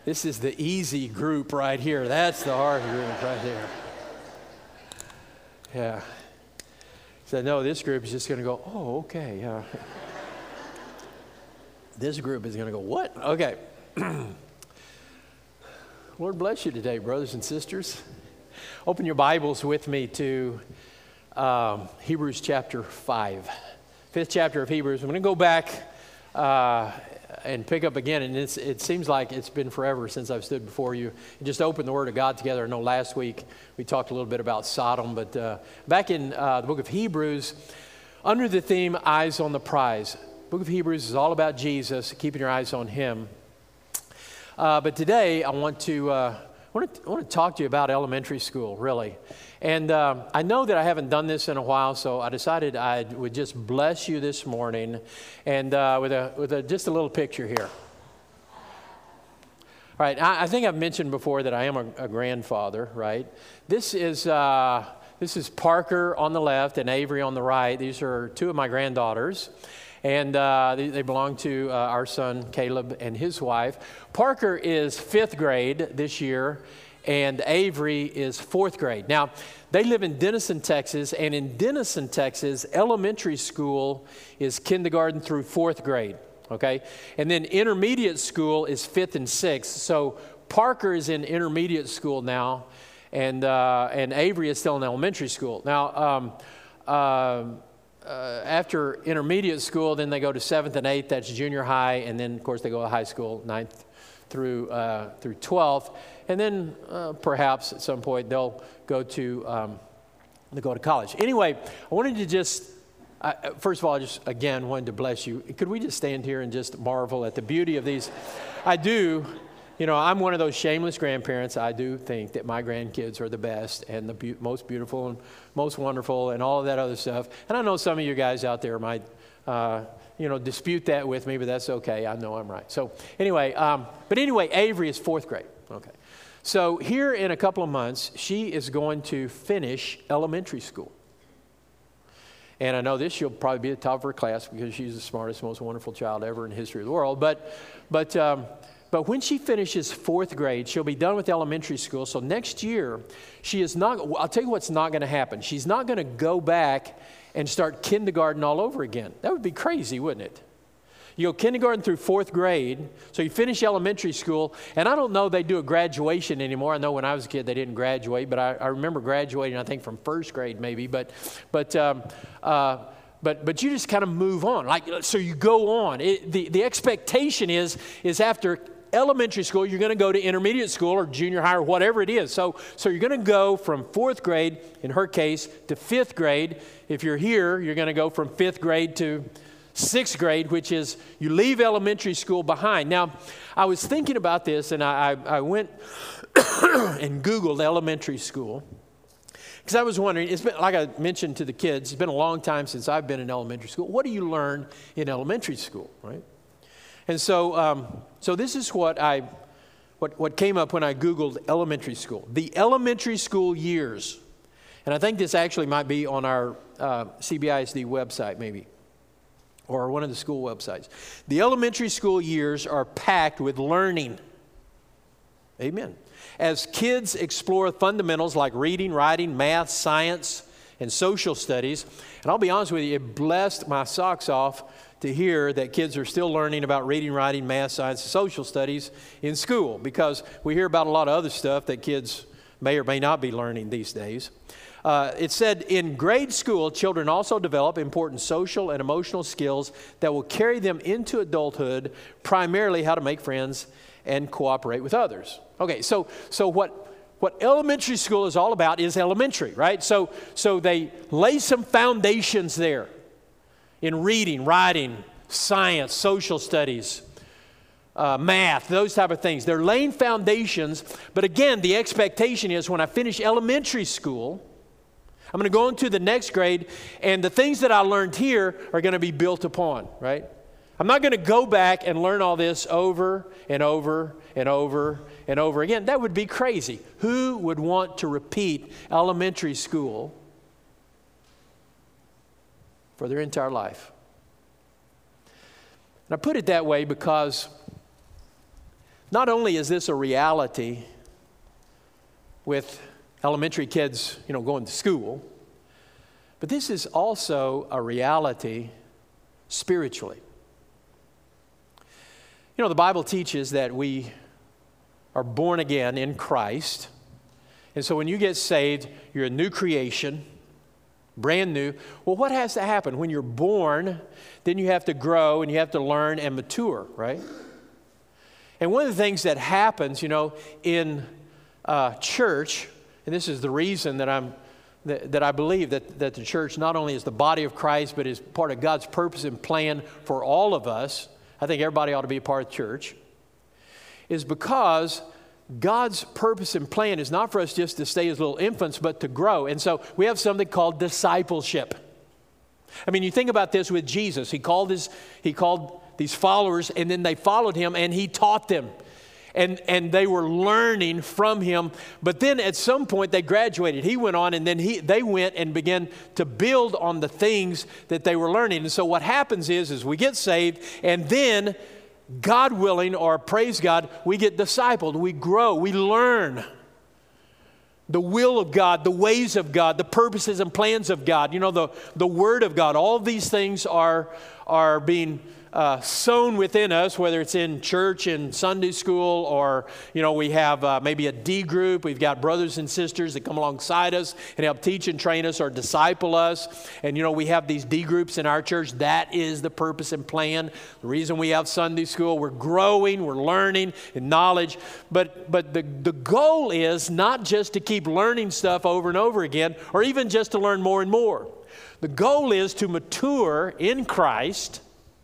This is the easy group right here. That's the hard group right there. Yeah. So no, this group is just going to go, oh, okay. This group is going to go, what? Okay. Lord bless you today, brothers and sisters. Open your Bibles with me to Hebrews chapter 5. Fifth chapter of Hebrews. I'm going to go back and pick up again. And it seems like it's been forever since I've stood before you and just opened the Word of God together. I know last week we talked a little bit about Sodom, but back in the book of Hebrews, under the theme, Eyes on the Prize. The book of Hebrews is all about Jesus, keeping your eyes on Him. But today I want to talk to you about elementary school, really. And I know that I haven't done this in a while, so I decided I would just bless you this morning, and with just a little picture here. All right, I think I've mentioned before that I am a grandfather, right? This is Parker on the left and Avery on the right. These are two of my granddaughters. And they belong to our son, Caleb, and his wife. Parker is 5th grade this year, and Avery is 4th grade. Now, they live in Denison, Texas, and in Denison, Texas, elementary school is kindergarten through 4th grade, okay? And then intermediate school is 5th and 6th. So Parker is in intermediate school now, and Avery is still in elementary school. Now, after intermediate school, then they go to 7th and 8th, that's junior high, and then, of course, they go to high school, 9th through 12th, and then perhaps at some point they'll go to college. Anyway, I wanted to just, first of all, I just, again, wanted to bless you. Could we just stand here and just marvel at the beauty of these? I do. You know, I'm one of those shameless grandparents. I do think that my grandkids are the best and the most beautiful and most wonderful and all of that other stuff. And I know some of you guys out there might, dispute that with me, but that's okay. I know I'm right. So anyway, Avery is 4th grade. Okay. So here in a couple of months, she is going to finish elementary school. And I know she'll probably be at the top of her class because she's the smartest, most wonderful child ever in the history of the world. But when she finishes 4th grade, she'll be done with elementary school. So next year, she is not, I'll tell you what's not going to happen. She's not going to go back and start kindergarten all over again. That would be crazy, wouldn't it? You go kindergarten through 4th grade, so you finish elementary school, and I don't know they do a graduation anymore. I know when I was a kid they didn't graduate, but I remember graduating, I think, from 1st grade maybe. But you just kind of move on. So you go on. The expectation is after elementary school, you're going to go to intermediate school or junior high or whatever it is. So you're going to go from 4th grade, in her case, to 5th grade. If you're here, you're going to go from 5th grade to 6th grade, which is you leave elementary school behind. Now, I was thinking about this, and I went and Googled elementary school. Because I was wondering, it's been, like I mentioned to the kids, it's been a long time since I've been in elementary school. What do you learn in elementary school, right? And so this is what came up when I Googled elementary school. The elementary school years, and I think this actually might be on our CBISD website maybe, or one of the school websites. The elementary school years are packed with learning. Amen. As kids explore fundamentals like reading, writing, math, science, and social studies, and I'll be honest with you, it blessed my socks off to hear that kids are still learning about reading, writing, math, science, and social studies in school, because we hear about a lot of other stuff that kids may or may not be learning these days. It said, in grade school, children also develop important social and emotional skills that will carry them into adulthood, primarily how to make friends and cooperate with others. Okay, so what elementary school is all about is elementary, right? So they lay some foundations there in reading, writing, science, social studies, math, those type of things. They're laying foundations, but again, the expectation is when I finish elementary school, I'm going to go into the next grade, and the things that I learned here are going to be built upon, right? I'm not going to go back and learn all this over and over and over and over again. That would be crazy. Who would want to repeat elementary school for their entire life? And I put it that way because not only is this a reality with elementary kids, going to school, but this is also a reality spiritually. The Bible teaches that we are born again in Christ. And so when you get saved, you're a new creation, brand new. Well, what has to happen? When you're born, then you have to grow and you have to learn and mature, right? And one of the things that happens, in church, and this is the reason that I believe that the church not only is the body of Christ, but is part of God's purpose and plan for all of us. I think everybody ought to be a part of the church, is because God's purpose and plan is not for us just to stay as little infants, but to grow. And so we have something called discipleship. I mean, you think about this with Jesus. He called these followers, and then they followed him, and he taught them. And they were learning from him. But then at some point they graduated. He went on, and then they went and began to build on the things that they were learning. And so what happens is we get saved, and then God willing, or praise God, we get discipled. We grow. We learn the will of God, the ways of God, the purposes and plans of God. The Word of God. All of these things are being sown within us, whether it's in church, in Sunday school, or, we have maybe a D group. We've got brothers and sisters that come alongside us and help teach and train us or disciple us. And, we have these D groups in our church. That is the purpose and plan. The reason we have Sunday school, we're growing, we're learning in knowledge. But the goal is not just to keep learning stuff over and over again, or even just to learn more and more. The goal is to mature in Christ,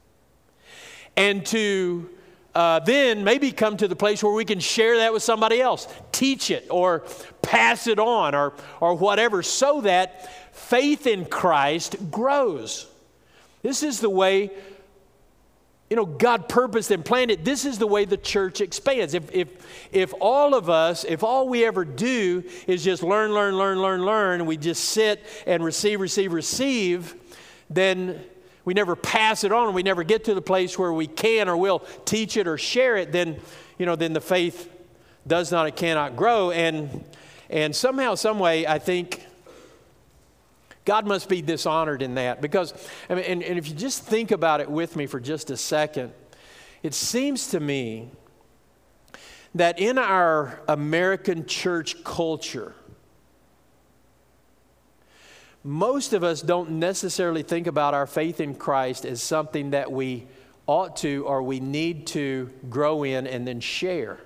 and to then maybe come to the place where we can share that with somebody else, teach it or pass it on or whatever, so that faith in Christ grows. This is the way, God purposed and planned it. This is the way the church expands. If all of us, if all we ever do is just learn, and we just sit and receive, then we never pass it on, and we never get to the place where we can or will teach it or share it, then the faith does not and cannot grow. And somehow, some way, I think God must be dishonored in that. Because, and if you just think about it with me for just a second, it seems to me that in our American church culture, most of us don't necessarily think about our faith in Christ as something that we ought to or we need to grow in and then share.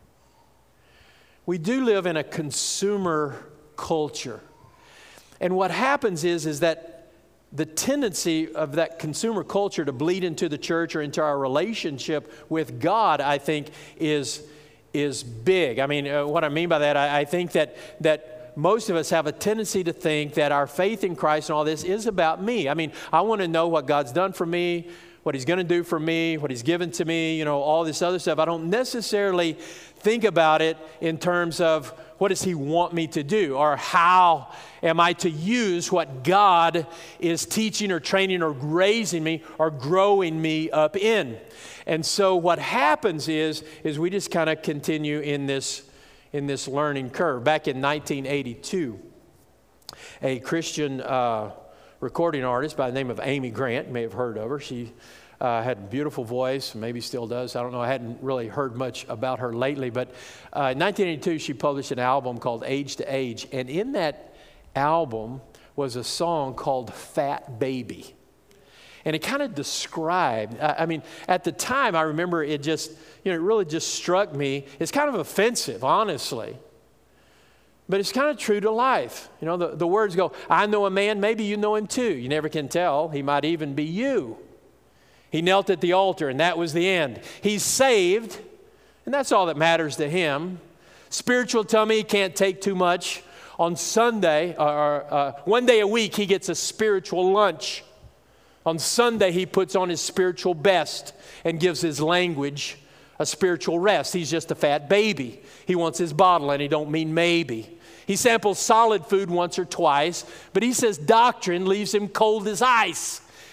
We do live in a consumer culture. And what happens is that the tendency of that consumer culture to bleed into the church or into our relationship with God, I think, is big. I mean, what I mean by that, I think that most of us have a tendency to think that our faith in Christ and all this is about me. I mean, I want to know what God's done for me, what He's going to do for me, what He's given to me, all this other stuff. I don't necessarily think about it in terms of what does He want me to do, or how am I to use what God is teaching or training or raising me or growing me up in. And so what happens is we just kind of continue in this learning curve. Back in 1982, a Christian recording artist by the name of Amy Grant, you may have heard of her. She had a beautiful voice, maybe still does. I don't know. I hadn't really heard much about her lately. But in 1982, she published an album called Age to Age. And in that album was a song called Fat Baby. And it kind of described, at the time, I remember it just, it really just struck me. It's kind of offensive, honestly. But it's kind of true to life. The words go, I know a man, maybe you know him too. You never can tell. He might even be you. He knelt at the altar, and that was the end. He's saved, and that's all that matters to him. Spiritual tummy, can't take too much. On Sunday, or one day a week, he gets a spiritual lunch. On Sunday, he puts on his spiritual best and gives his language a spiritual rest. He's just a fat baby. He wants his bottle, and he don't mean maybe. He samples solid food once or twice, but he says doctrine leaves him cold as ice.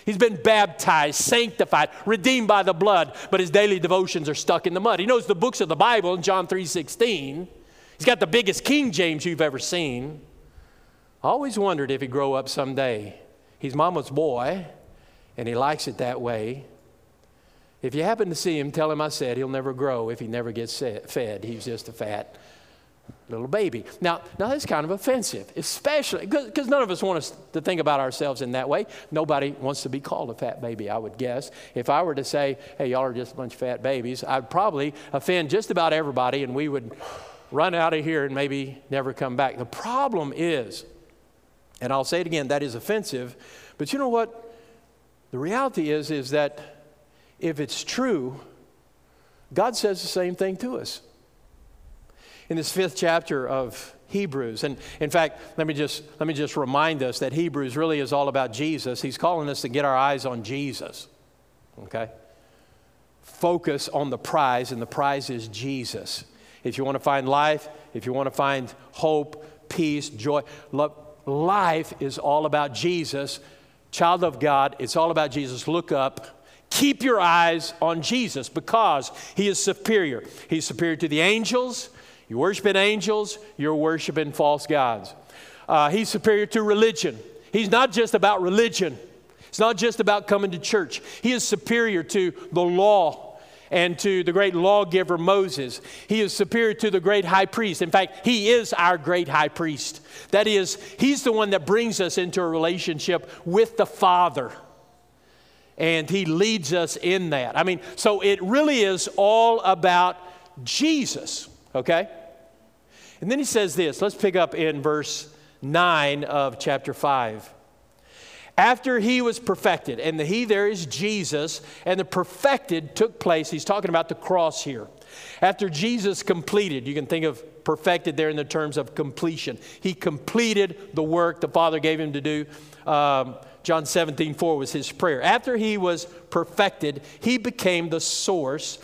He's been baptized, sanctified, redeemed by the blood, but his daily devotions are stuck in the mud. He knows the books of the Bible in John 3:16. He's got the biggest King James you've ever seen. I always wondered if he'd grow up someday. He's mama's boy, and he likes it that way. If you happen to see him, tell him I said he'll never grow if he never gets fed. He's just a fat little baby. Now that's kind of offensive, especially because none of us want us to think about ourselves in that way. Nobody wants to be called a fat baby, I would guess. If I were to say, hey, y'all are just a bunch of fat babies, I'd probably offend just about everybody, and we would run out of here and maybe never come back. The problem is, and I'll say it again, that is offensive, but you know what? The reality is that if it's true, God says the same thing to us. In this 5th chapter of Hebrews, and in fact, let me just remind us that Hebrews really is all about Jesus. He's calling us to get our eyes on Jesus, okay? Focus on the prize, and the prize is Jesus. If you want to find life, if you want to find hope, peace, joy, love, life is all about Jesus. Child of God, it's all about Jesus. Look up. Keep your eyes on Jesus because he is superior. He's superior to the angels. You worshiping angels, you're worshiping false gods. He's superior to religion. He's not just about religion. It's not just about coming to church. He is superior to the law and to the great lawgiver Moses. He is superior to the great high priest. In fact, he is our great high priest. That is, he's the one that brings us into a relationship with the Father. And he leads us in that. I mean, so it really is all about Jesus. Okay? And then he says this. Let's pick up in verse 9 of chapter 5. After he was perfected, and the he there is Jesus, and the perfected took place. He's talking about the cross here. After Jesus completed, you can think of perfected there in the terms of completion. He completed the work the Father gave him to do. John 17:4 was his prayer. After he was perfected, he became the source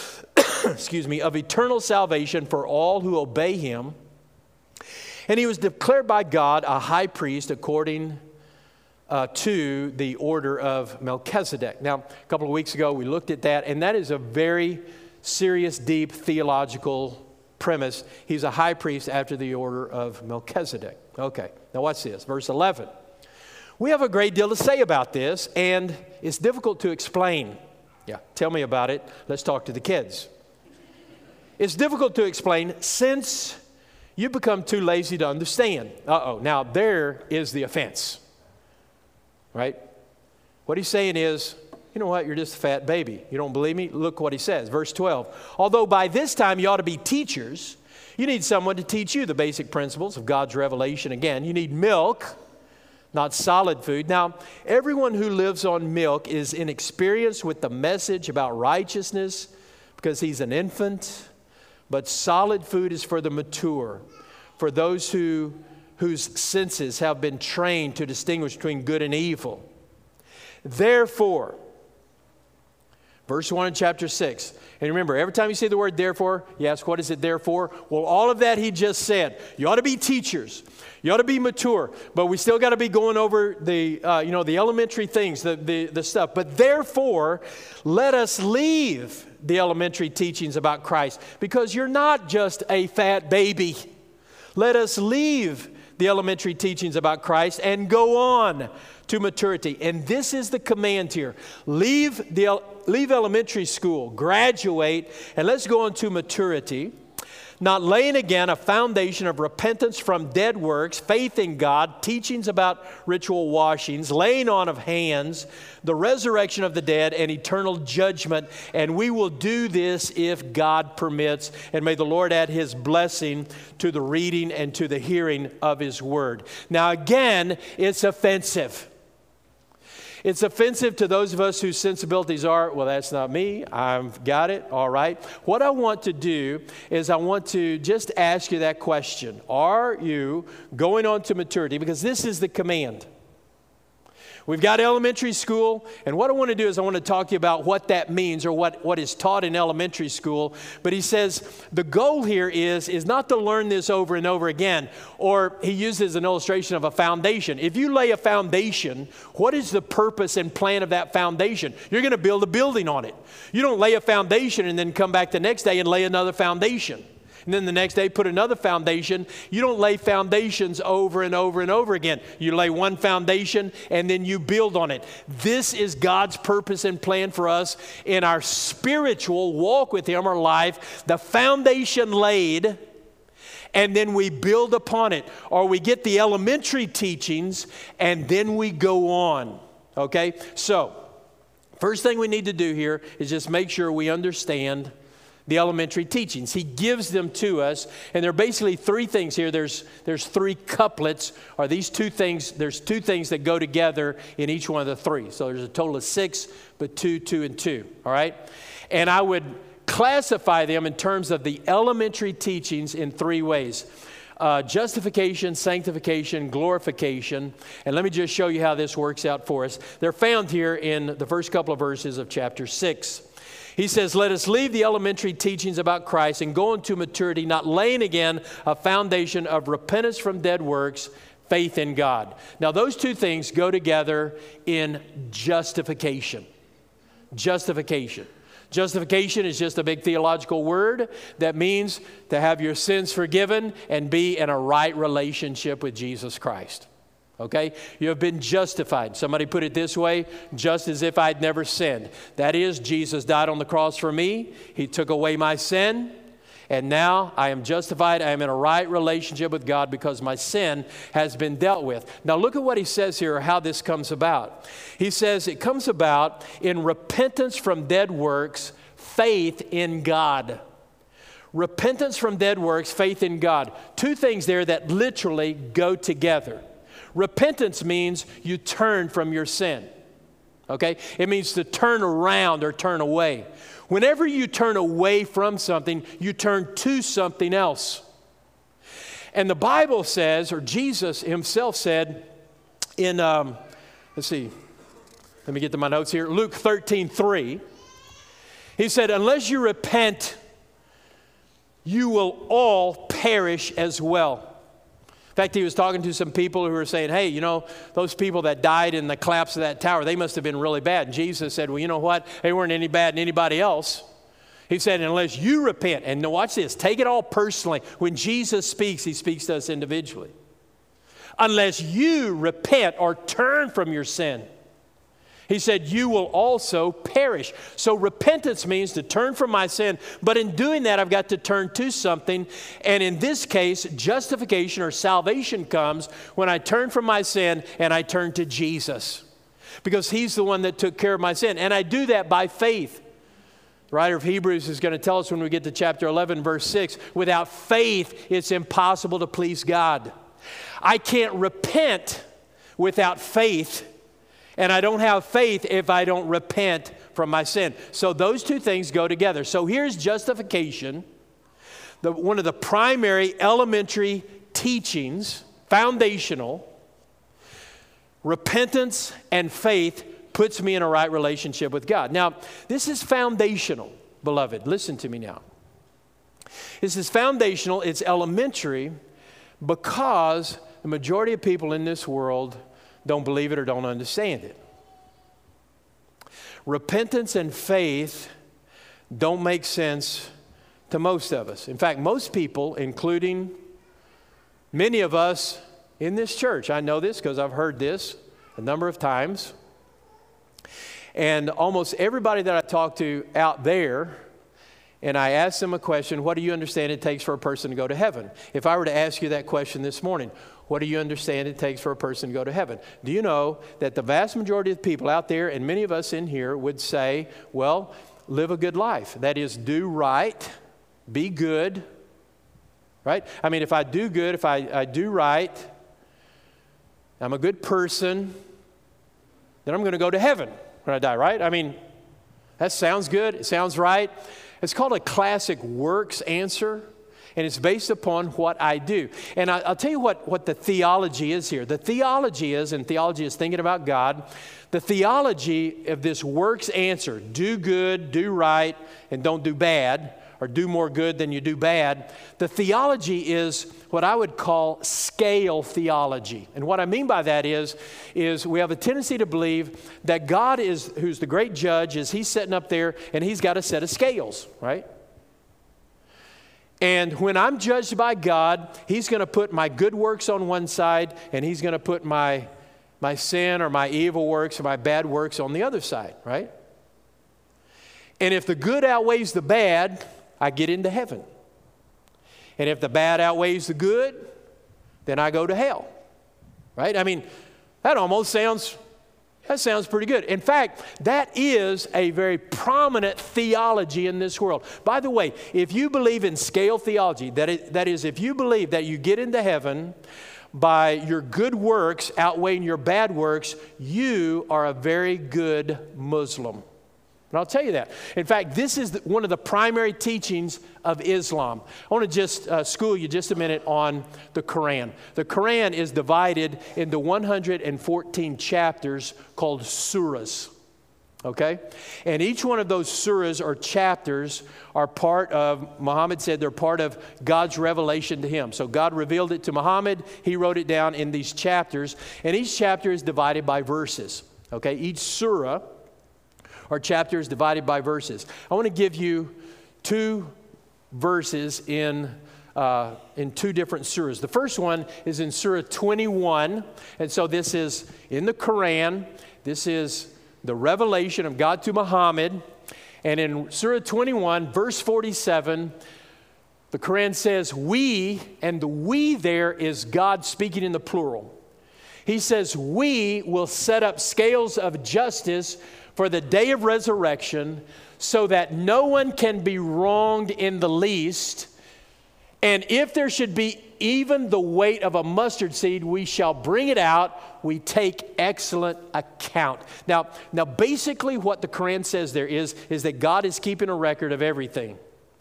of eternal salvation for all who obey him. And he was declared by God a high priest according to the order of Melchizedek. Now, a couple of weeks ago, we looked at that, and that is a very serious, deep theological premise. He's a high priest after the order of Melchizedek. Okay, now watch this, verse 11. We have a great deal to say about this, and it's difficult to explain. Yeah, tell me about it. Let's talk to the kids. It's difficult to explain since you become too lazy to understand. Now there is the offense, right? What he's saying is, you know what, you're just a fat baby. You don't believe me? Look what he says, verse 12. Although by this time you ought to be teachers, you need someone to teach you the basic principles of God's revelation. Again, you need milk, not solid food. Now, everyone who lives on milk is inexperienced with the message about righteousness because he's an infant. But solid food is for the mature, for those whose senses have been trained to distinguish between good and evil. Therefore, verse 1 in chapter 6. And remember, every time you say the word therefore, you ask, what is it there for? Well, all of that he just said. You ought to be teachers. You ought to be mature. But we still got to be going over the elementary things, the stuff. But therefore, let us leave the elementary teachings about Christ, because you're not just a fat baby. Let us leave the elementary teachings about Christ and go on to maturity. And this is the command here. Leave elementary school, graduate, and let's go on to maturity. Not laying again a foundation of repentance from dead works, faith in God, teachings about ritual washings, laying on of hands, the resurrection of the dead, and eternal judgment. And we will do this if God permits. And may the Lord add his blessing to the reading and to the hearing of his word. Now again, it's offensive. It's offensive to those of us whose sensibilities are, well, that's not me. I've got it. All right. What I want to do is I want to just ask you that question. Are you going on to maturity? Because this is the command. We've got elementary school, and what I want to do is I want to talk to you about what that means or what is taught in elementary school. But he says the goal here is not to learn this over and over again, or he uses an illustration of a foundation. If you lay a foundation, what is the purpose and plan of that foundation? You're going to build a building on it. You don't lay a foundation and then come back the next day and lay another foundation. And then the next day, put another foundation. You don't lay foundations over and over and over again. You lay one foundation and then you build on it. This is God's purpose and plan for us in our spiritual walk with Him, our life. The foundation laid, and then we build upon it. Or we get the elementary teachings, and then we go on. Okay? So, first thing we need to do here is just make sure we understand the elementary teachings. He gives them to us, and there are basically three things here. There's three couplets, or these two things. There's two things that go together in each one of the three. So there's a total of 6, but 2, 2, and 2. All right? And I would classify them in terms of the elementary teachings in 3 ways. Justification, sanctification, glorification. And let me just show you how this works out for us. They're found here in the first couple of verses of chapter 6. He says, let us leave the elementary teachings about Christ and go into maturity, not laying again a foundation of repentance from dead works, faith in God. Now, those two things go together in justification. Justification. Justification is just a big theological word that means to have your sins forgiven and be in a right relationship with Jesus Christ. Okay? You have been justified. Somebody put it this way, just as if I'd never sinned. That is, Jesus died on the cross for me. He took away my sin. And now I am justified. I am in a right relationship with God because my sin has been dealt with. Now look at what he says here, how this comes about. He says it comes about in repentance from dead works, faith in God. Repentance from dead works, faith in God. Two things there that literally go together. Repentance means you turn from your sin. Okay? It means to turn around or turn away. Whenever you turn away from something, you turn to something else. And the Bible says, or Jesus himself said in, let's see, let me get to my notes here. Luke 13:3. He said, unless you repent, you will all perish as well. In fact, he was talking to some people who were saying, hey, you know, those people that died in the collapse of that tower, they must have been really bad. And Jesus said, well, you know what? They weren't any bad than anybody else. He said, unless you repent, and now watch this, take it all personally. When Jesus speaks, he speaks to us individually. Unless you repent or turn from your sin, he said, you will also perish. So repentance means to turn from my sin. But in doing that, I've got to turn to something. And in this case, justification or salvation comes when I turn from my sin and I turn to Jesus. Because he's the one that took care of my sin. And I do that by faith. The writer of Hebrews is going to tell us when we get to chapter 11, verse 6, without faith, it's impossible to please God. I can't repent without faith. And I don't have faith if I don't repent from my sin. So those two things go together. So here's justification. One of the primary elementary teachings, foundational. Repentance and faith puts me in a right relationship with God. Now, this is foundational, beloved. Listen to me now. This is foundational. It's elementary because the majority of people in this world don't believe it or don't understand it. Repentance and faith don't make sense to most of us. In fact, most people, including many of us in this church, I know this because I've heard this a number of times, and almost everybody that I talk to out there, and I ask them a question, what do you understand it takes for a person to go to heaven? If I were to ask you that question this morning, what do you understand it takes for a person to go to heaven? Do you know that the vast majority of people out there, and many of us in here, would say, well, live a good life. That is, do right, be good, right? I mean, if I do good, if I do right, I'm a good person, then I'm going to go to heaven when I die, right? I mean, that sounds good. It sounds right. It's called a classic works answer. and it's based upon what I do. And I'll tell you what the theology is here. The theology is, and theology is thinking about God, the theology of this works answer, do good, do right, and don't do bad, or do more good than you do bad. The theology is what I would call scale theology. And what I mean by that is we have a tendency to believe that God is, who's the great judge, is he's sitting up there and he's got a set of scales, right? And when I'm judged by God, he's going to put my good works on one side and he's going to put my sin or my evil works or my bad works on the other side, right? And if the good outweighs the bad, I get into heaven. And if the bad outweighs the good, then I go to hell, right? I mean, that sounds pretty good. In fact, that is a very prominent theology in this world. By the way, if you believe in scale theology, that is, if you believe that you get into heaven by your good works outweighing your bad works, you are a very good Muslim. And I'll tell you that. In fact, this is one of the primary teachings of Islam. I want to just school you just a minute on the Quran. The Quran is divided into 114 chapters called surahs. Okay? And each one of those surahs or chapters are part of, Muhammad said they're part of God's revelation to him. So God revealed it to Muhammad. He wrote it down in these chapters. And each chapter is divided by verses. Okay? Each surah or chapter is divided by verses. I want to give you two verses in two different surahs. The first one is in Surah 21. And so this is in the Quran. This is the revelation of God to Muhammad. And in Surah 21, verse 47, the Quran says, we, and the we there is God speaking in the plural. He says, we will set up scales of justice for the day of resurrection so that no one can be wronged in the least. And if there should be even the weight of a mustard seed, we shall bring it out. We take excellent account. Now basically what the Quran says there is that God is keeping a record of everything.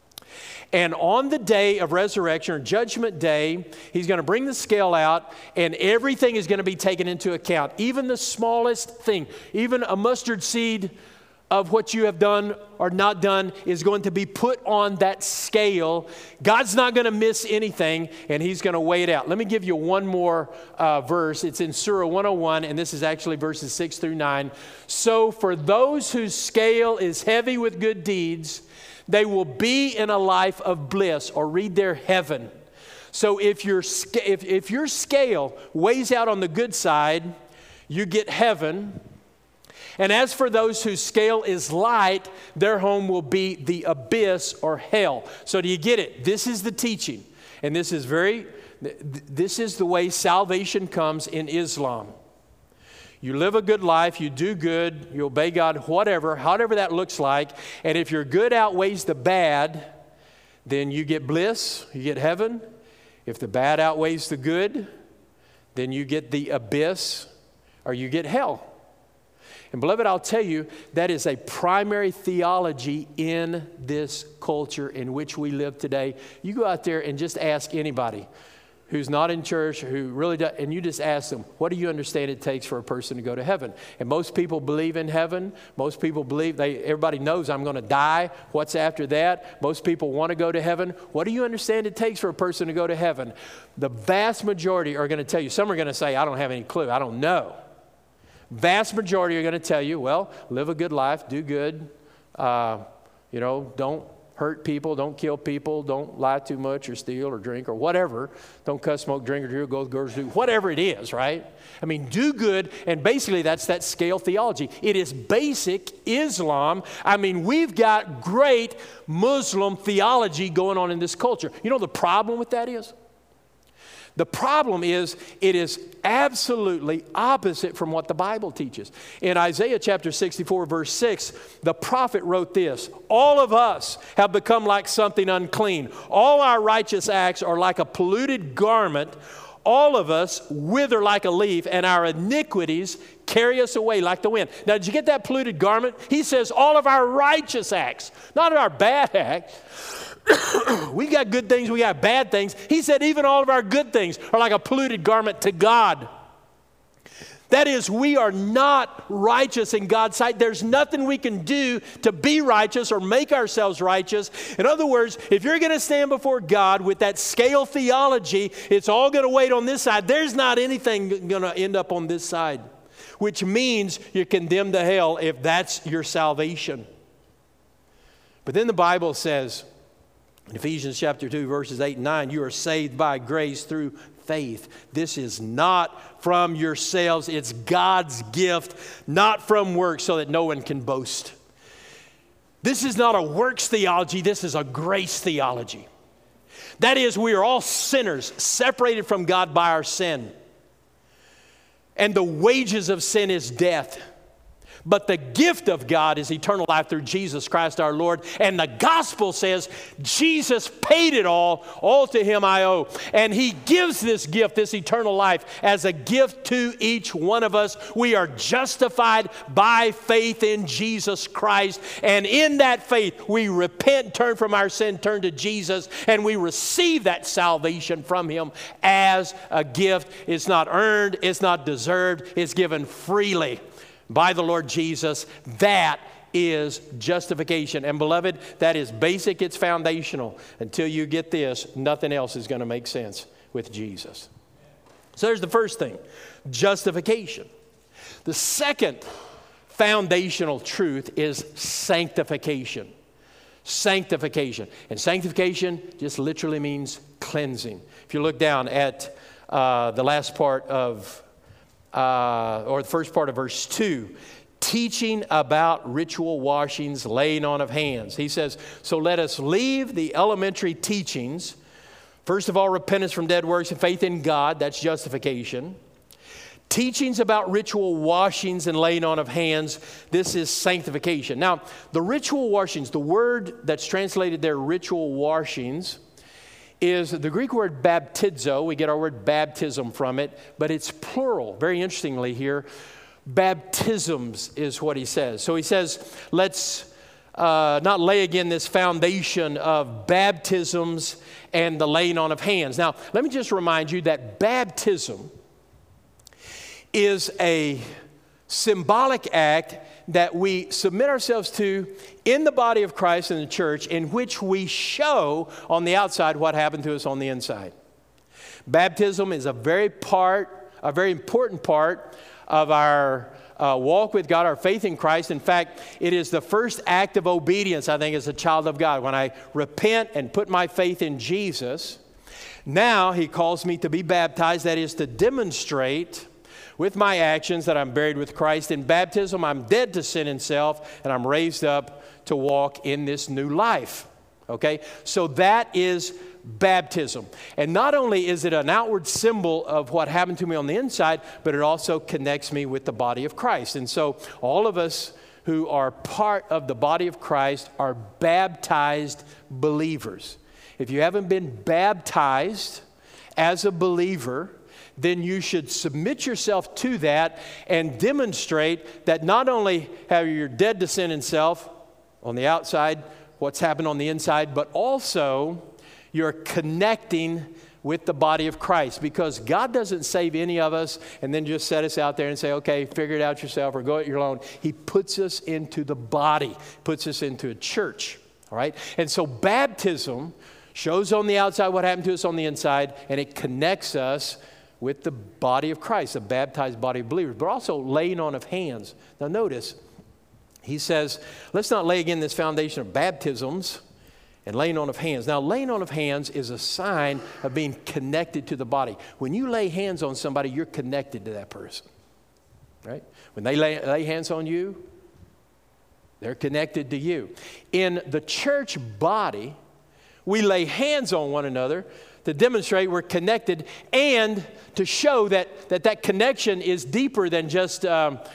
And on the day of resurrection or judgment day, he's going to bring the scale out and everything is going to be taken into account. Even the smallest thing, even a mustard seed of what you have done or not done is going to be put on that scale. God's not going to miss anything, and he's going to weigh it out. Let me give you one more verse. It's in Surah 101, and this is actually verses 6 through 9. So for those whose scale is heavy with good deeds, they will be in a life of bliss, or read there, heaven. So if your scale weighs out on the good side, you get heaven. And as for those whose scale is light, their home will be the abyss or hell. So do you get it? This is the teaching. And this is the way salvation comes in Islam. You live a good life, you do good, you obey God, however that looks like. And if your good outweighs the bad, then you get bliss, you get heaven. If the bad outweighs the good, then you get the abyss or you get hell. And beloved, I'll tell you, that is a primary theology in this culture in which we live today. You go out there and just ask anybody who's not in church, who really does, and you just ask them, what do you understand it takes for a person to go to heaven? And most people believe in heaven. Most people believe, everybody knows I'm going to die. What's after that? Most people want to go to heaven. What do you understand it takes for a person to go to heaven? The vast majority are going to tell you. Some are going to say, I don't have any clue. I don't know. Vast majority are going to tell you, well, live a good life, do good, don't hurt people, don't kill people, don't lie too much or steal or drink or whatever. Don't cuss, smoke, drink, or do, go with girls, do whatever it is, right? I mean, do good, and basically that's that scale theology. It is basic Islam. I mean, we've got great Muslim theology going on in this culture. You know the problem with that is? The problem is it is absolutely opposite from what the Bible teaches. In Isaiah chapter 64, verse 6, the prophet wrote this, all of us have become like something unclean. All our righteous acts are like a polluted garment. All of us wither like a leaf, and our iniquities carry us away like the wind. Now, did you get that polluted garment? He says all of our righteous acts, not our bad acts. We got good things, we got bad things. He said even all of our good things are like a polluted garment to God. That is, we are not righteous in God's sight. There's nothing we can do to be righteous or make ourselves righteous. In other words, if you're going to stand before God with that scale theology, it's all going to wait on this side. There's not anything going to end up on this side, which means you're condemned to hell if that's your salvation. But then the Bible says, in Ephesians chapter 2, verses 8 and 9, you are saved by grace through faith. This is not from yourselves. It's God's gift, not from works, so that no one can boast. This is not a works theology. This is a grace theology. That is, we are all sinners, separated from God by our sin. And the wages of sin is death. But the gift of God is eternal life through Jesus Christ our Lord. And the gospel says Jesus paid it all to him I owe. And he gives this gift, this eternal life, as a gift to each one of us. We are justified by faith in Jesus Christ. And in that faith, we repent, turn from our sin, turn to Jesus, and we receive that salvation from him as a gift. It's not earned, it's not deserved, it's given freely by the Lord Jesus. That is justification. And beloved, that is basic, it's foundational. Until you get this, nothing else is going to make sense with Jesus. So there's the first thing, justification. The second foundational truth is sanctification. Sanctification. And sanctification just literally means cleansing. If you look down at the last part of or the first part of verse 2, teaching about ritual washings, laying on of hands. He says, so let us leave the elementary teachings. First of all, repentance from dead works and faith in God. That's justification. Teachings about ritual washings and laying on of hands. This is sanctification. Now, the ritual washings, the word that's translated there, ritual washings, is the Greek word baptizo. We get our word baptism from it, but it's plural. Very interestingly here, baptisms is what he says. So he says, let's not lay again this foundation of baptisms and the laying on of hands. Now, let me just remind you that baptism is a symbolic act that we submit ourselves to in the body of Christ in the church, in which we show on the outside what happened to us on the inside. Baptism is a very important part of our walk with God, our faith in Christ. In fact, it is the first act of obedience, I think, as a child of God. When I repent and put my faith in Jesus, now he calls me to be baptized, that is to demonstrate with my actions that I'm buried with Christ. In baptism, I'm dead to sin and self, and I'm raised up to walk in this new life. Okay? So that is baptism. And not only is it an outward symbol of what happened to me on the inside, but it also connects me with the body of Christ. And so all of us who are part of the body of Christ are baptized believers. If you haven't been baptized as a believer, then you should submit yourself to that and demonstrate that not only have you dead to sin and self on the outside, what's happened on the inside, but also you're connecting with the body of Christ, because God doesn't save any of us and then just set us out there and say, okay, figure it out yourself or go it your own. He puts us into the body, puts us into a church, all right? And so baptism shows on the outside what happened to us on the inside, and it connects us with the body of Christ, the baptized body of believers, but also laying on of hands. Now notice, he says, let's not lay again this foundation of baptisms and laying on of hands. Now, laying on of hands is a sign of being connected to the body. When you lay hands on somebody, you're connected to that person, right? When they lay hands on you, they're connected to you. In the church body, we lay hands on one another to demonstrate we're connected and to show that connection is deeper than just,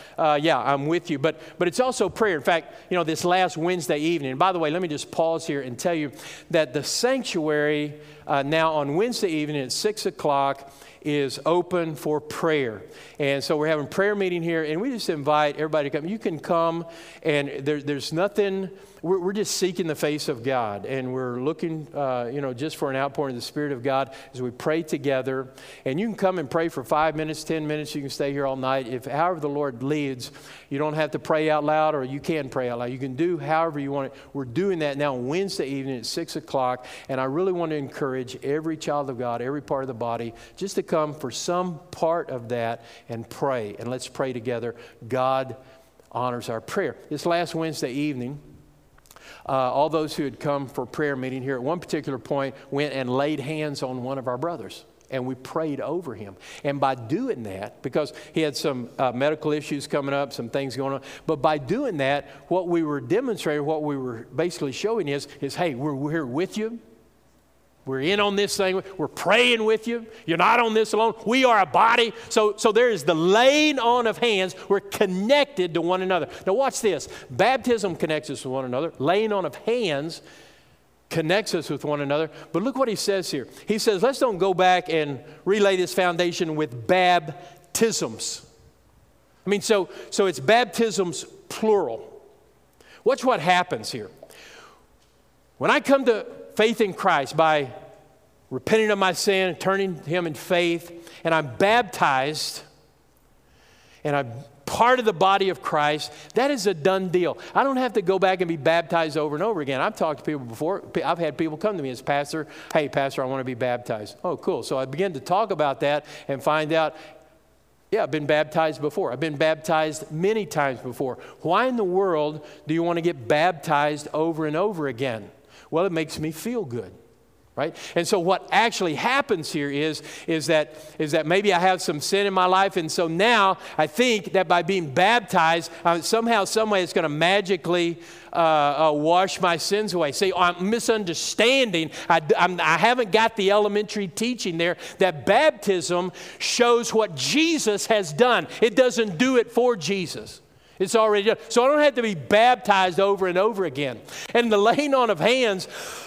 I'm with you. But it's also prayer. In fact, this last Wednesday evening, and by the way, let me just pause here and tell you that the sanctuary now on Wednesday evening at 6 o'clock is open for prayer. And so we're having a prayer meeting here, and we just invite everybody to come. You can come, and there's nothing, we're just seeking the face of God, and we're looking, just for an outpouring of the Spirit of God as we pray together. And you can come and pray for 5 minutes, 10 minutes. You can stay here all night. However the Lord leads, you don't have to pray out loud, or you can pray out loud. You can do however you want it. We're doing that now on Wednesday evening at 6 o'clock, and I really want to encourage every child of God, every part of the body, just to come for some part of that and pray. And let's pray together. God honors our prayer. This last Wednesday evening, all those who had come for prayer meeting here at one particular point went and laid hands on one of our brothers. And we prayed over him. And by doing that, because he had some medical issues coming up, some things going on, but by doing that, what we were demonstrating, what we were basically showing is hey, we're here with you. We're in on this thing. We're praying with you. You're not on this alone. We are a body. So there is the laying on of hands. We're connected to one another. Now watch this. Baptism connects us with one another. Laying on of hands connects us with one another. But look what he says here. He says, let's don't go back and relay this foundation with baptisms. I mean, so it's baptisms plural. Watch what happens here. When I come to faith in Christ by repenting of my sin, turning to Him in faith, and I'm baptized, and I'm part of the body of Christ, that is a done deal. I don't have to go back and be baptized over and over again. I've talked to people before. I've had people come to me as pastor, hey, pastor, I want to be baptized. Oh, cool. So I begin to talk about that and find out, yeah, I've been baptized before. I've been baptized many times before. Why in the world do you want to get baptized over and over again? Well, it makes me feel good, right? And so what actually happens here is that maybe I have some sin in my life, and so now I think that by being baptized, somehow, some way, it's going to magically wash my sins away. See, I'm misunderstanding. I haven't got the elementary teaching there that baptism shows what Jesus has done. It doesn't do it for Jesus. It's already done. So I don't have to be baptized over and over again. And the laying on of hands,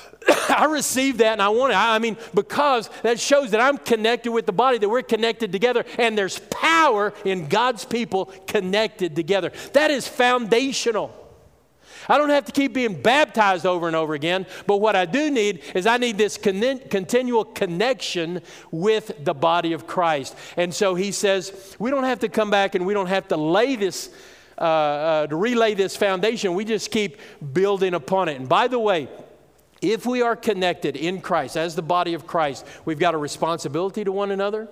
I received that and I want it. I mean, because that shows that I'm connected with the body, that we're connected together, and there's power in God's people connected together. That is foundational. I don't have to keep being baptized over and over again, but what I do need is I need this continual connection with the body of Christ. And so he says, we don't have to come back and we don't have to lay this to relay this foundation. We just keep building upon it. And by the way, if we are connected in Christ as the body of Christ, we've got a responsibility to one another.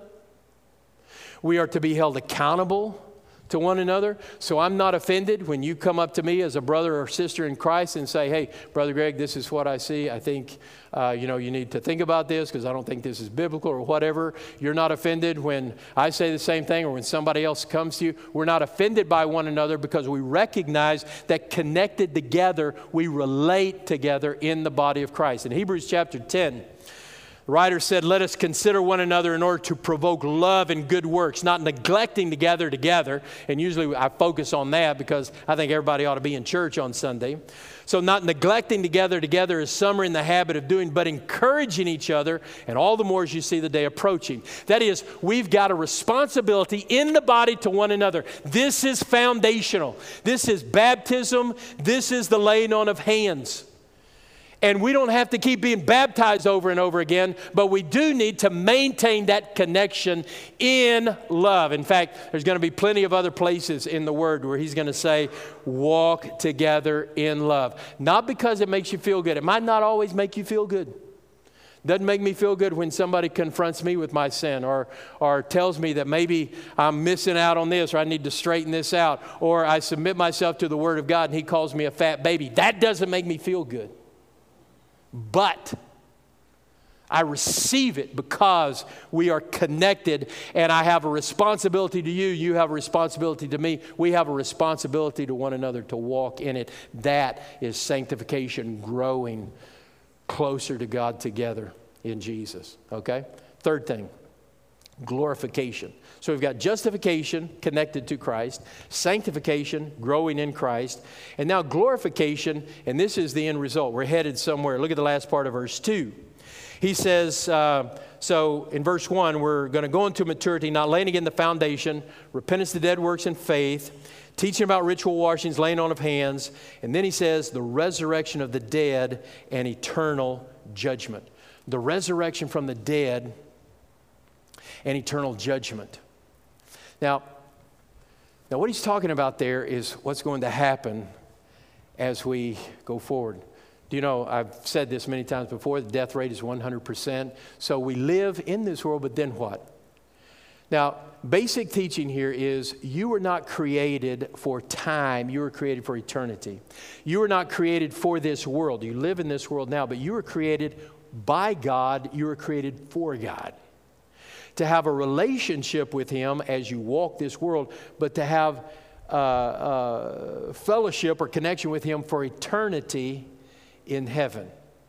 We are to be held accountable to one another. So I'm not offended when you come up to me as a brother or sister in Christ and say, hey, Brother Greg, this is what I see. I think, you need to think about this because I don't think this is biblical or whatever. You're not offended when I say the same thing or when somebody else comes to you. We're not offended by one another because we recognize that connected together, we relate together in the body of Christ. In Hebrews chapter 10, the writer said, let us consider one another in order to provoke love and good works, not neglecting to gather together. And usually I focus on that because I think everybody ought to be in church on Sunday. So not neglecting to gather together as some are in the habit of doing, but encouraging each other, and all the more as you see the day approaching. That is, we've got a responsibility in the body to one another. This is foundational. This is baptism. This is the laying on of hands. And we don't have to keep being baptized over and over again, but we do need to maintain that connection in love. In fact, there's going to be plenty of other places in the Word where he's going to say, walk together in love. Not because it makes you feel good. It might not always make you feel good. Doesn't make me feel good when somebody confronts me with my sin or tells me that maybe I'm missing out on this or I need to straighten this out, or I submit myself to the Word of God and He calls me a fat baby. That doesn't make me feel good. But I receive it because we are connected, and I have a responsibility to you. You have a responsibility to me. We have a responsibility to one another to walk in it. That is sanctification, growing closer to God together in Jesus. Okay? Third thing, glorification. So we've got justification connected to Christ, sanctification, growing in Christ, and now glorification, and this is the end result. We're headed somewhere. Look at the last part of verse 2. He says, so in verse 1, we're going to go into maturity, not laying again the foundation, repentance to dead works and faith, teaching about ritual washings, laying on of hands. And then he says, the resurrection of the dead and eternal judgment. The resurrection from the dead and eternal judgment. Now what he's talking about there is what's going to happen as we go forward. Do you know, I've said this many times before, the death rate is 100%. So we live in this world, but then what? Now, basic teaching here is you were not created for time. You were created for eternity. You were not created for this world. You live in this world now, but you were created by God. You were created for God. To have a relationship with Him as you walk this world, but to have fellowship or connection with Him for eternity in heaven.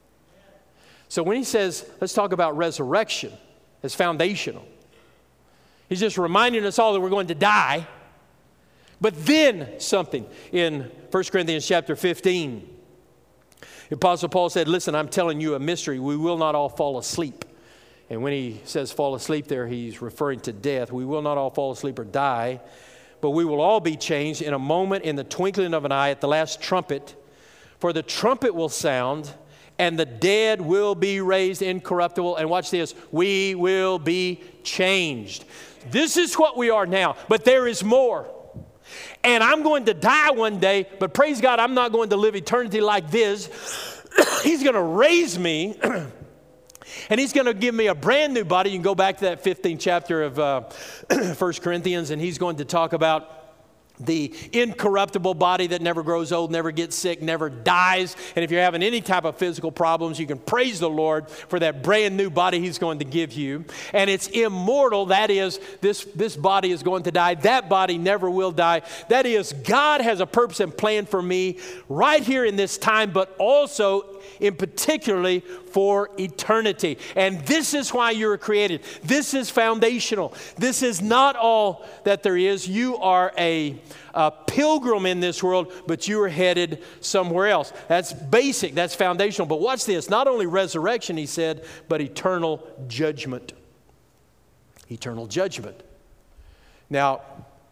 So when he says, let's talk about resurrection as foundational, he's just reminding us all that we're going to die, but then something. In 1 Corinthians chapter 15, the Apostle Paul said, listen, I'm telling you a mystery. We will not all fall asleep. And when he says fall asleep there, he's referring to death. We will not all fall asleep or die, but we will all be changed in a moment, in the twinkling of an eye, at the last trumpet. For the trumpet will sound, and the dead will be raised incorruptible. And watch this, we will be changed. This is what we are now, but there is more. And I'm going to die one day, but praise God, I'm not going to live eternity like this. He's going to raise me, and He's going to give me a brand new body. You can go back to that 15th chapter of 1 Corinthians, and he's going to talk about the incorruptible body that never grows old, never gets sick, never dies. And if you're having any type of physical problems, you can praise the Lord for that brand new body He's going to give you. And it's immortal. That is, this body is going to die. That body never will die. That is, God has a purpose and plan for me right here in this time, but also in particularly for eternity. And this is why you were created. This is foundational. This is not all that there is. You are a pilgrim in this world, but you are headed somewhere else. That's basic. That's foundational. But watch this. Not only resurrection, he said, but eternal judgment. Eternal judgment. Now,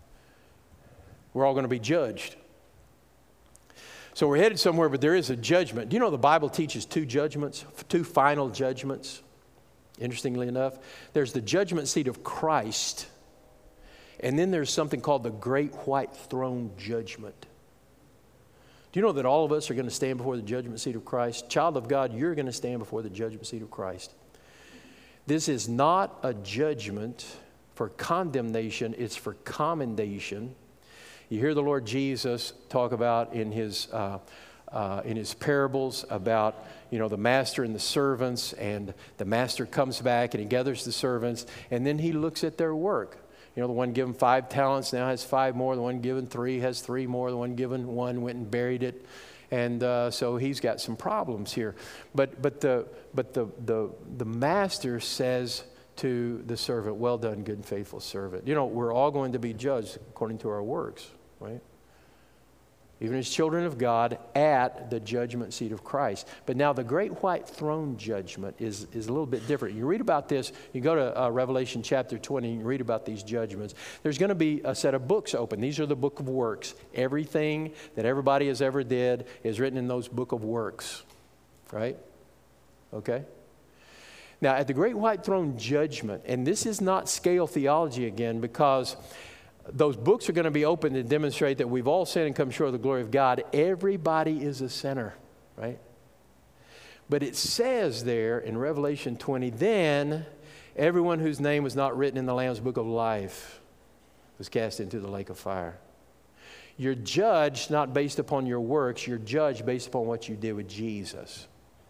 we're all going to be judged. So we're headed somewhere, but there is a judgment. Do you know the Bible teaches two judgments, two final judgments? Interestingly enough, there's the judgment seat of Christ, and then there's something called the Great White Throne Judgment. Do you know that all of us are going to stand before the judgment seat of Christ? Child of God, you're going to stand before the judgment seat of Christ. This is not a judgment for condemnation, it's for commendation. You hear the Lord Jesus talk about in his parables about, the master and the servants, and the master comes back and he gathers the servants, and then he looks at their work. The one given 5 talents now has 5 more. The one given 3 has 3 more. The one given 1 went and buried it, and so he's got some problems here. But the master says to the servant, "Well done, good and faithful servant." We're all going to be judged according to our works. Right? Even as children of God at the judgment seat of Christ. But now the great white throne judgment is a little bit different. You read about this, you go to Revelation chapter 20 and you read about these judgments. There's going to be a set of books open. These are the book of works. Everything that everybody has ever did is written in those book of works. Right? Okay? Now at the great white throne judgment, and this is not scale theology again, because those books are going to be open to demonstrate that we've all sinned and come short of the glory of God. Everybody is a sinner, right? But it says there in Revelation 20, then everyone whose name was not written in the Lamb's book of life was cast into the lake of fire. You're judged not based upon your works. You're judged based upon what you did with Jesus.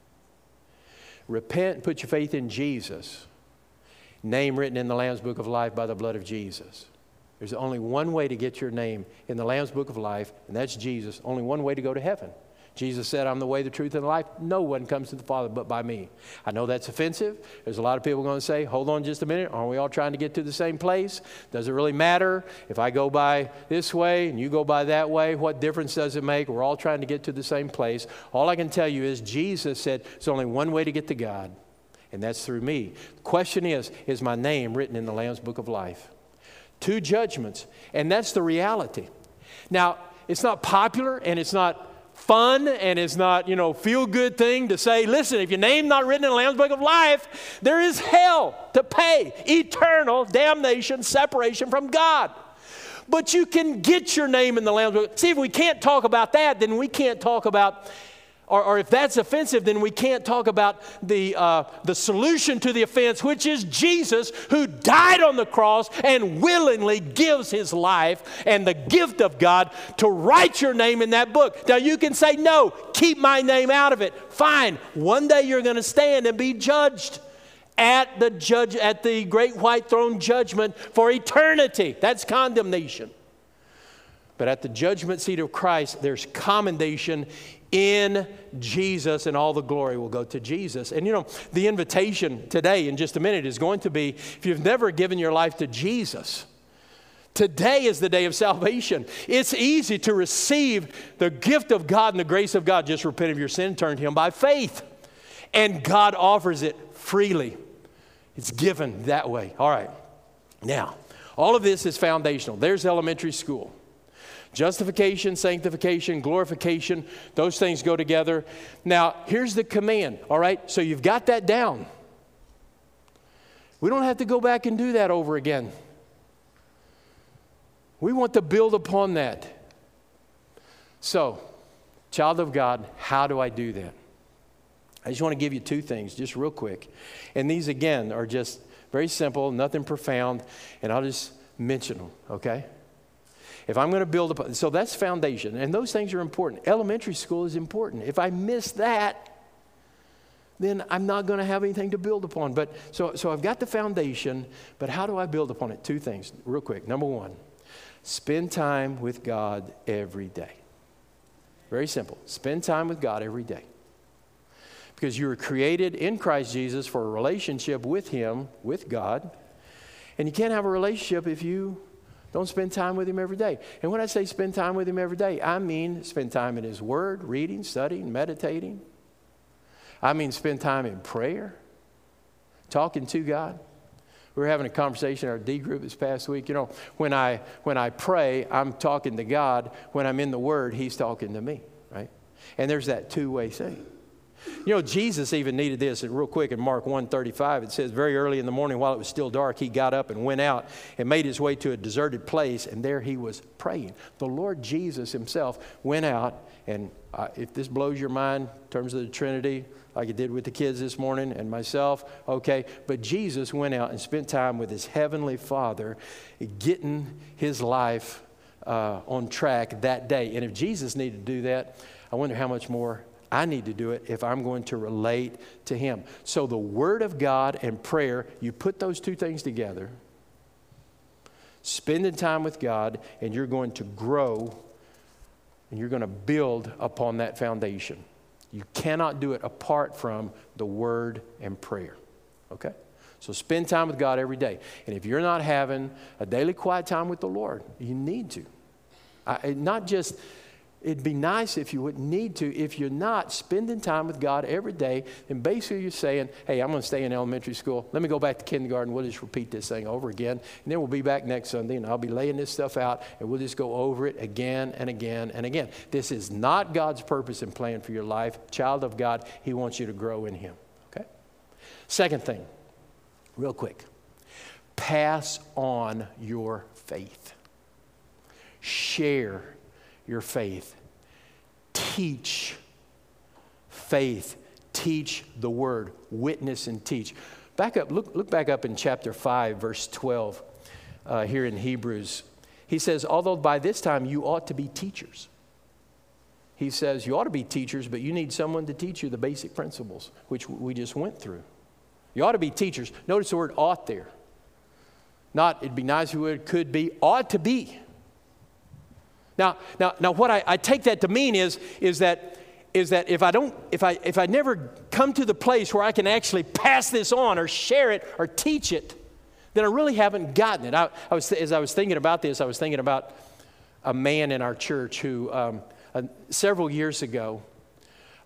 Repent, put your faith in Jesus. Name written in the Lamb's book of life by the blood of Jesus. There's only one way to get your name in the Lamb's book of life, and that's Jesus. Only one way to go to heaven. Jesus said, I'm the way, the truth, and the life. No one comes to the Father but by me. I know that's offensive. There's a lot of people going to say, hold on just a minute. Aren't we all trying to get to the same place? Does it really matter if I go by this way and you go by that way? What difference does it make? We're all trying to get to the same place. All I can tell you is Jesus said there's only one way to get to God, And that's through me. The question is my name written in the Lamb's Book of Life? 2 judgments, and that's the reality. Now, it's not popular, and it's not fun, and it's not, feel-good thing to say, listen, if your name's not written in the Lamb's Book of Life, there is hell to pay, eternal damnation, separation from God. But you can get your name in the Lamb's Book. See, if we can't talk about that, then we can't talk about, or if that's offensive, then we can't talk about the solution to the offense, which is Jesus, who died on the cross and willingly gives his life and the gift of God to write your name in that book. Now you can say, no, keep my name out of it. Fine. One day you're going to stand and be judged at the great white throne judgment for eternity. That's condemnation. But at the judgment seat of Christ, there's commendation in Jesus, and all the glory will go to Jesus. And the invitation today in just a minute is going to be, if you've never given your life to Jesus, today is the day of salvation. It's easy to receive the gift of God and the grace of God. Just repent of your sin, turn to him by faith. And God offers it freely. It's given that way. All right. Now, all of this is foundational. There's elementary school. Justification, sanctification, glorification, those things go together. Now, here's the command, all right? So you've got that down. We don't have to go back and do that over again. We want to build upon that. So, child of God, how do I do that? I just want to give you 2 things, just real quick. And these, again, are just very simple, nothing profound, and I'll just mention them, okay? If I'm going to build upon, so that's foundation, and those things are important. Elementary school is important. If I miss that, then I'm not going to have anything to build upon. But so I've got the foundation, but how do I build upon it? 2 things, real quick. Number 1, spend time with God every day. Very simple. Spend time with God every day. Because you were created in Christ Jesus for a relationship with him, with God. And you can't have a relationship if you don't spend time with him every day. And when I say spend time with him every day, I mean spend time in his word, reading, studying, meditating. I mean spend time in prayer, talking to God. We were having a conversation in our D group this past week. When I pray, I'm talking to God. When I'm in the word, he's talking to me, right? And there's that 2-way thing. Jesus even needed this. And real quick, in Mark 1:35, it says, very early in the morning while it was still dark, he got up and went out and made his way to a deserted place, and there he was praying. The Lord Jesus himself went out, and if this blows your mind in terms of the Trinity, like it did with the kids this morning and myself, okay, but Jesus went out and spent time with his heavenly Father, getting his life on track that day. And if Jesus needed to do that, I wonder how much more I need to do it if I'm going to relate to him. So the Word of God and prayer, you put those 2 things together, spending time with God, and you're going to grow, and you're going to build upon that foundation. You cannot do it apart from the Word and prayer, okay? So spend time with God every day. And if you're not having a daily quiet time with the Lord, you need to. Not just... It'd be nice if you wouldn't need to. If you're not spending time with God every day, then basically you're saying, hey, I'm going to stay in elementary school. Let me go back to kindergarten. We'll just repeat this thing over again. And then we'll be back next Sunday, and I'll be laying this stuff out, and we'll just go over it again and again and again. This is not God's purpose and plan for your life. Child of God, he wants you to grow in him. Okay? Second thing, real quick. Pass on your faith. Share your faith. Teach faith. Teach the word. Witness and teach. Back up. Look back up in chapter 5, verse 12 here in Hebrews. He says, although by this time you ought to be teachers. He says you ought to be teachers, but you need someone to teach you the basic principles, which we just went through. You ought to be teachers. Notice the word ought there. Not, it'd be nice if it could be, ought to be. Now, what I take that to mean is that if I never come to the place where I can actually pass this on or share it or teach it, then I really haven't gotten it. As I was thinking about this, I was thinking about a man in our church who several years ago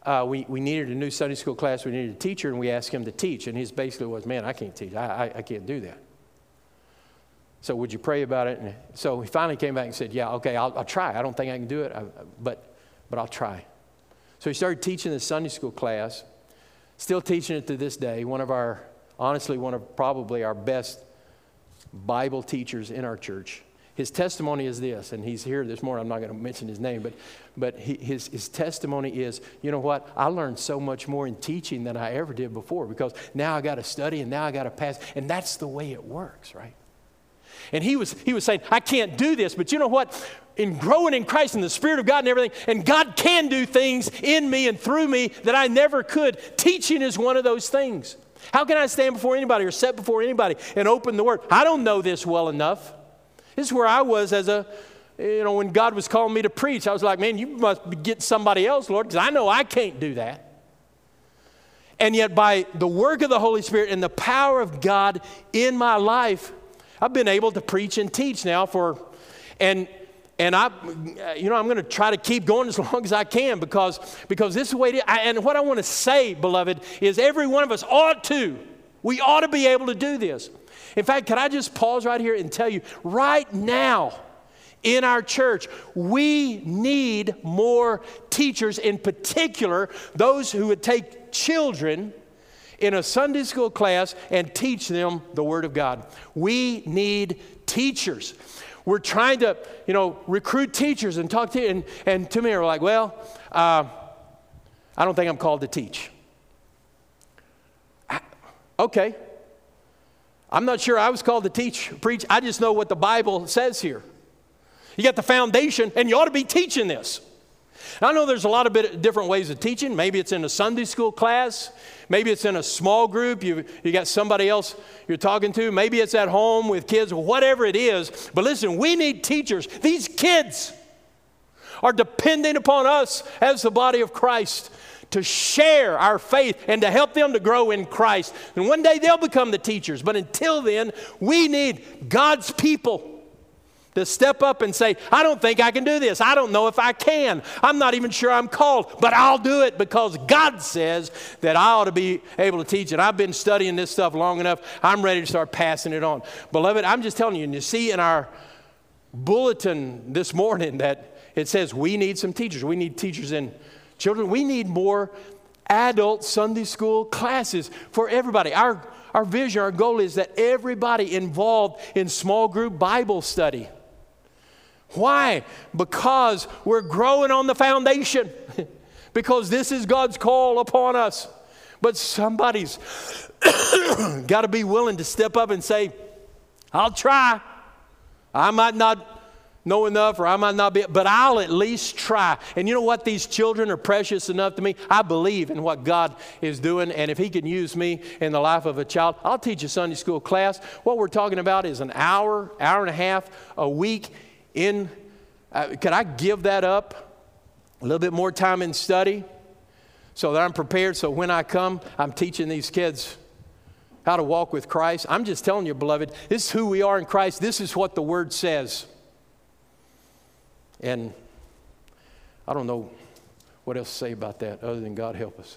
we needed a new Sunday school class. We needed a teacher, and we asked him to teach. And his basically was, man, I can't teach. I can't do that. So would you pray about it? And so he finally came back and said, yeah, okay, I'll try. I don't think I can do it, but I'll try. So he started teaching the Sunday school class, still teaching it to this day. One of probably our best Bible teachers in our church. His testimony is this, and he's here this morning. I'm not going to mention his name, but his testimony is, you know what? I learned so much more in teaching than I ever did before, because now I got to study and now I got to pass, and that's the way it works, right? And he was saying, I can't do this, but you know what? In growing in Christ and the Spirit of God and everything, and God can do things in me and through me that I never could. Teaching is one of those things. How can I stand before anybody or sit before anybody and open the Word? I don't know this well enough. This is where I was when God was calling me to preach. I was like, man, you must get somebody else, Lord, because I know I can't do that. And yet by the work of the Holy Spirit and the power of God in my life, I've been able to preach and teach now and I'm going to try to keep going as long as I can because this is the way it is. And what I want to say, beloved, is every one of us we ought to be able to do this. In fact, can I just pause right here and tell you, right now in our church, we need more teachers, in particular, those who would take children in a Sunday school class and teach them the Word of God. We need teachers. We're trying to, recruit teachers and talk to and to me are like, well, I don't think I'm called to teach. Okay. I'm not sure I was called to preach. I just know what the Bible says here. You got the foundation, and you ought to be teaching this. Now, I know there's a lot of different ways of teaching. Maybe it's in a Sunday school class. Maybe it's in a small group. You got somebody else you're talking to. Maybe it's at home with kids, whatever it is. But listen, we need teachers. These kids are depending upon us as the body of Christ to share our faith and to help them to grow in Christ. And one day they'll become the teachers. But until then, we need God's people to step up and say, I don't think I can do this. I don't know if I can. I'm not even sure I'm called, but I'll do it because God says that I ought to be able to teach it. I've been studying this stuff long enough. I'm ready to start passing it on. Beloved, I'm just telling you, and you see in our bulletin this morning that it says we need some teachers. We need teachers in children. We need more adult Sunday school classes for everybody. Our vision, our goal is that everybody involved in small group Bible study. Why? Because we're growing on the foundation. Because this is God's call upon us. But somebody's got to be willing to step up and say, I'll try. I might not know enough, or I might not be, but I'll at least try. And you know what? These children are precious enough to me. I believe in what God is doing, and if He can use me in the life of a child, I'll teach a Sunday school class. What we're talking about is an hour and a half a week in. Could I give that up? A little bit more time in study so that I'm prepared, so when I come, I'm teaching these kids how to walk with Christ. I'm just telling you, beloved, this is who we are in Christ. This is what the Word says. And I don't know what else to say about that other than God help us.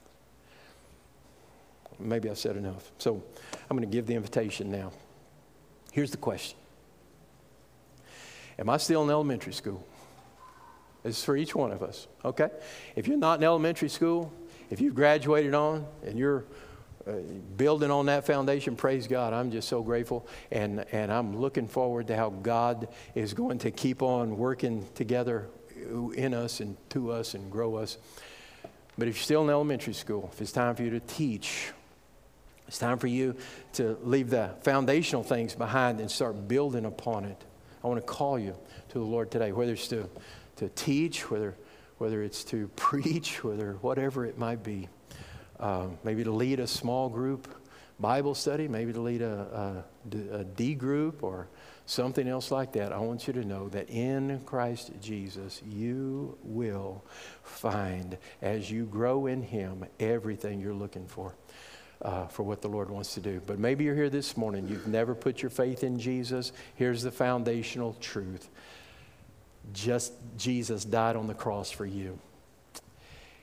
Maybe I said enough. So I'm going to give the invitation now. Here's the question. Am I still in elementary school? This is for each one of us, okay? If you're not in elementary school, if you've graduated on and you're building on that foundation, praise God. I'm just so grateful, and I'm looking forward to how God is going to keep on working together in us and to us and grow us. But if you're still in elementary school, if it's time for you to teach, it's time for you to leave the foundational things behind and start building upon it. I want to call you to the Lord today, whether it's to teach, whether it's to preach, whatever it might be. Maybe to lead a small group Bible study, maybe to lead a D group or something else like that. I want you to know that in Christ Jesus, you will find, as you grow in Him, everything you're looking for what the Lord wants to do. But maybe you're here this morning, you've never put your faith in Jesus. Here's the foundational truth. Just Jesus died on the cross for you.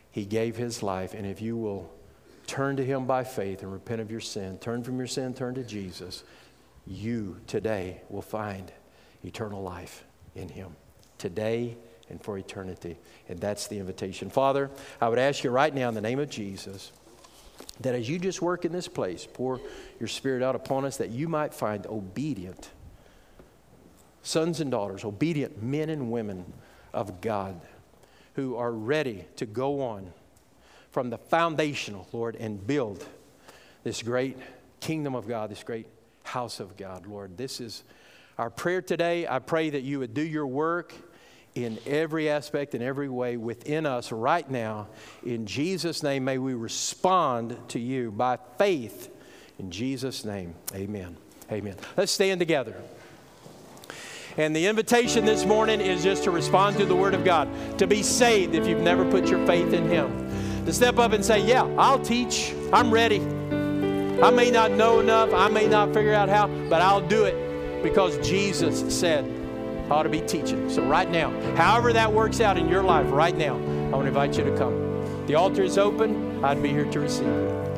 He gave His life. And if you will turn to Him by faith and repent of your sin, turn from your sin, turn to Jesus, you today will find eternal life in Him. Today and for eternity. And that's the invitation. Father, I would ask you right now in the name of Jesus that as you just work in this place, pour your Spirit out upon us, that you might find obedient sons and daughters, obedient men and women of God who are ready to go on from the foundational, Lord, and build this great kingdom of God, this great house of God, Lord. This is our prayer today. I pray that you would do your work in every aspect and every way within us right now. In Jesus' name, may we respond to you by faith. In Jesus' name, amen. Amen. Let's stand together. And the invitation this morning is just to respond to the Word of God, to be saved if you've never put your faith in Him. To step up and say, yeah, I'll teach. I'm ready. I may not know enough. I may not figure out how, but I'll do it because Jesus said I ought to be teaching. So right now, however that works out in your life right now, I want to invite you to come. The altar is open. I'd be here to receive you.